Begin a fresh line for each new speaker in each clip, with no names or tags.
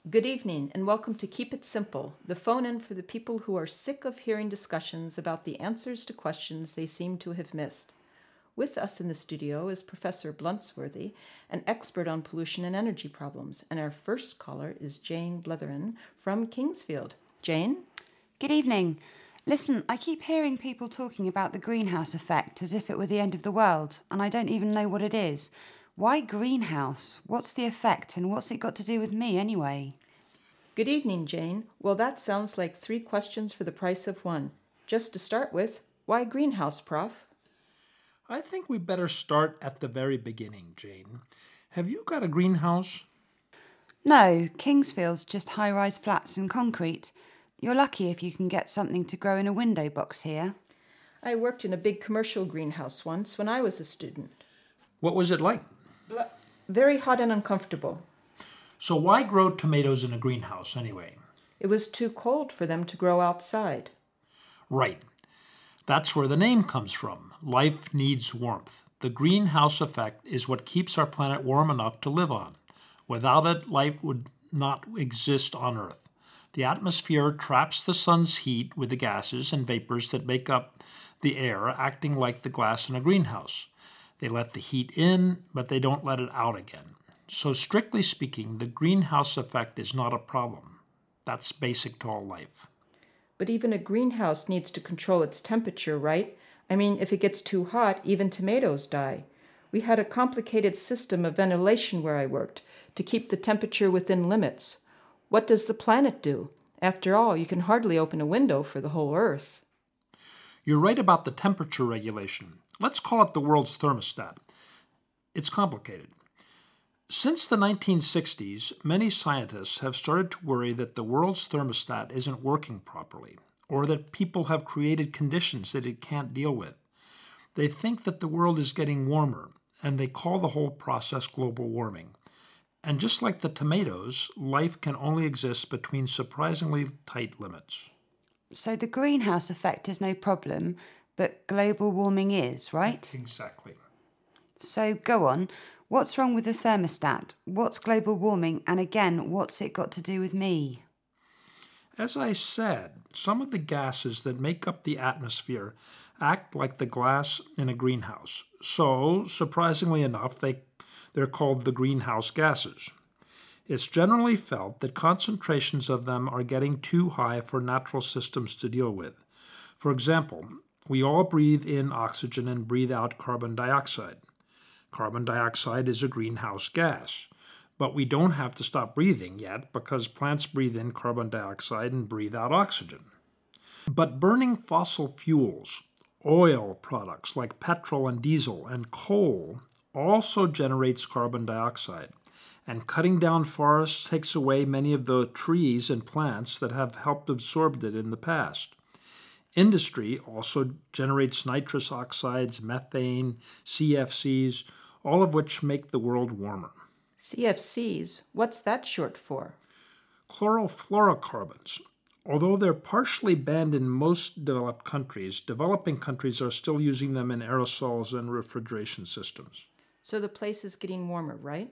Good evening, and welcome to Keep It Simple, the phone-in for the people who are sick of hearing discussions about the answers to questions they seem to have missed. With us in the studio is Professor Bluntsworthy, an expert on pollution and energy problems, and our first caller is Jane Bletherin from Kingsfield. Jane?
Good evening. Listen, I keep hearing people talking about the greenhouse effect as if it were the end of the world, and I don't even know what it is. Why greenhouse? What's the effect, and what's it got to do with me anyway?
Good evening, Jane. Well, that sounds like 3 questions for the price of 1. Just to start with, why greenhouse, Prof?
I think we better start at the very beginning, Jane. Have you got a greenhouse?
No, Kingsfield's just high-rise flats and concrete. You're lucky if you can get something to grow in a window box here.
I worked in a big commercial greenhouse once when I was a student.
What was it like?
Very hot and uncomfortable.
So why grow tomatoes in a greenhouse anyway?
It was too cold for them to grow outside.
Right. That's where the name comes from. Life needs warmth. The greenhouse effect is what keeps our planet warm enough to live on. Without it, life would not exist on Earth. The atmosphere traps the sun's heat with the gases and vapors that make up the air, acting like the glass in a greenhouse. They let the heat in, but they don't let it out again. So strictly speaking, the greenhouse effect is not a problem. That's basic to all life.
But even a greenhouse needs to control its temperature, right? I mean, if it gets too hot, even tomatoes die. We had a complicated system of ventilation where I worked to keep the temperature within limits. What does the planet do? After all, you can hardly open a window for the whole Earth.
You're right about the temperature regulation. Let's call it the world's thermostat. It's complicated. Since the 1960s, many scientists have started to worry that the world's thermostat isn't working properly, or that people have created conditions that it can't deal with. They think that the world is getting warmer, and they call the whole process global warming. And just like the tomatoes, life can only exist between surprisingly tight limits.
So the greenhouse effect is no problem, but global warming is, right?
Exactly.
So go on. What's wrong with the thermostat? What's global warming? And again, what's it got to do with me?
As I said, some of the gases that make up the atmosphere act like the glass in a greenhouse. So, surprisingly enough, they're called the greenhouse gases. It's generally felt that concentrations of them are getting too high for natural systems to deal with. For example, we all breathe in oxygen and breathe out carbon dioxide. Carbon dioxide is a greenhouse gas. But we don't have to stop breathing yet because plants breathe in carbon dioxide and breathe out oxygen. But burning fossil fuels, oil products like petrol and diesel, and coal also generates carbon dioxide. And cutting down forests takes away many of the trees and plants that have helped absorb it in the past. Industry also generates nitrous oxides, methane, CFCs, all of which make the world warmer.
CFCs, what's that short for?
Chlorofluorocarbons. Although they're partially banned in most developed countries, developing countries are still using them in aerosols and refrigeration systems.
So the place is getting warmer, right?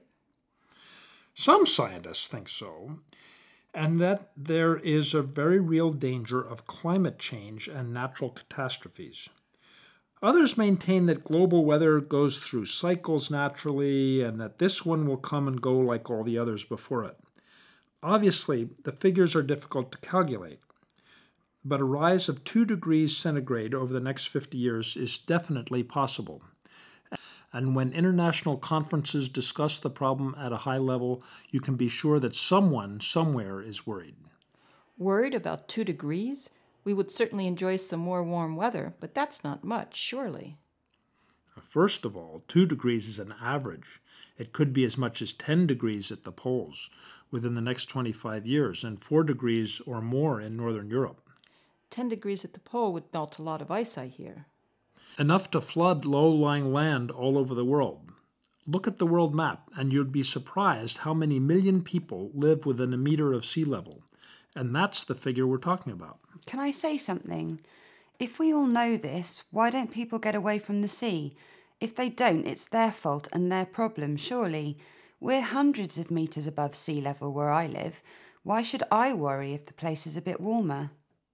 Some scientists think so, and that there is a very real danger of climate change and natural catastrophes. Others maintain that global weather goes through cycles naturally and that this one will come and go like all the others before it. Obviously, the figures are difficult to calculate, but a rise of 2 degrees centigrade over the next 50 years is definitely possible. And when international conferences discuss the problem at a high level, you can be sure that someone somewhere is worried.
Worried about 2 degrees? We would certainly enjoy some more warm weather, but that's not much, surely.
First of all, 2 degrees is an average. It could be as much as 10 degrees at the poles within the next 25 years and 4 degrees or more in Northern Europe.
10 degrees at the pole would melt a lot of ice, I hear.
Enough to flood low-lying land all over the world. Look at the world map, and you'd be surprised how many million people live within a meter of sea level. And that's the figure we're talking about.
Can I say something? If we all know this, why don't people get away from the sea? If they don't, it's their fault and their problem, surely. We're hundreds of metres above sea level where I live. Why should I worry if the place is a bit warmer?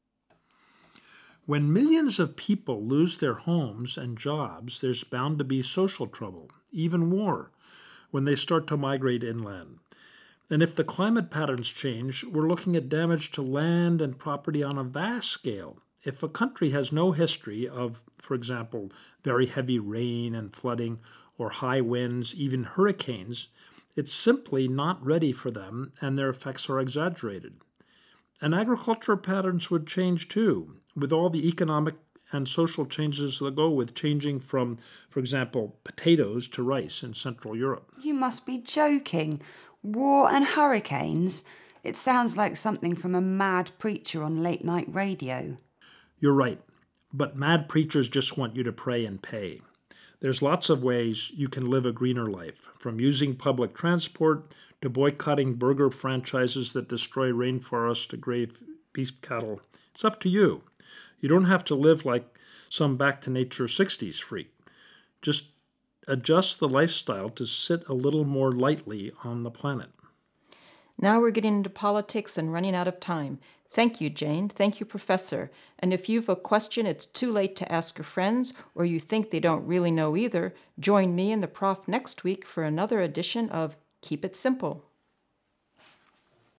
When millions of people lose their homes and jobs, there's bound to be social trouble, even war, when they start to migrate inland. And if the climate patterns change, we're looking at damage to land and property on a vast scale. If a country has no history of, for example, very heavy rain and flooding, or high winds, even hurricanes, it's simply not ready for them, and their effects are exaggerated. And agricultural patterns would change too, with all the economic and social changes that go with changing from, for example, potatoes to rice in Central Europe.
You must be joking. War and hurricanes? It sounds like something from a mad preacher on late night radio.
You're right, but mad preachers just want you to pray and pay. There's lots of ways you can live a greener life, from using public transport to boycotting burger franchises that destroy rainforests to graze beef cattle. It's up to you. You don't have to live like some back to nature 60s freak. Just adjust the lifestyle to sit a little more lightly on the planet.
Now we're getting into politics and running out of time. Thank you, Jane. Thank you, Professor. And if you've a question it's too late to ask your friends, or you think they don't really know either, join me and the prof next week for another edition of Keep It Simple.